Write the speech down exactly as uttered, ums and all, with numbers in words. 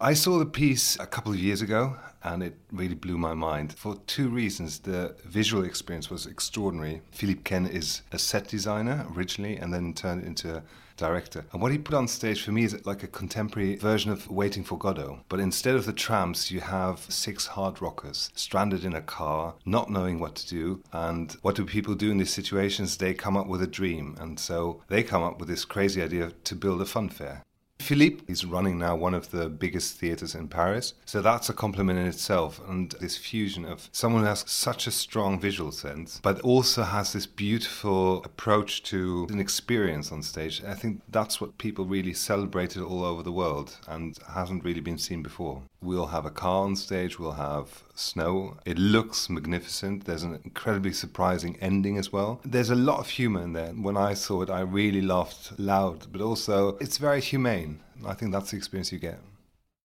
I saw the piece a couple of years ago and it really blew my mind for two reasons. The visual experience was extraordinary. Philippe Ken is a set designer originally and then turned into a director. And what he put on stage for me is like a contemporary version of Waiting for Godot. But instead of the tramps, you have six hard rockers stranded in a car, not knowing what to do. And what do people do in these situations? They come up with a dream. And so they come up with this crazy idea to build a fun fair. Philippe is running now one of the biggest theatres in Paris, so that's a compliment in itself. And this fusion of someone who has such a strong visual sense, but also has this beautiful approach to an experience on stage, I think that's what people really celebrated all over the world and hasn't really been seen before. We'll have a car on stage, we'll have snow. It looks magnificent. There's an incredibly surprising ending as well. There's a lot of humour in there. When I saw it, I really laughed loud, but also it's very humane. I think that's the experience you get.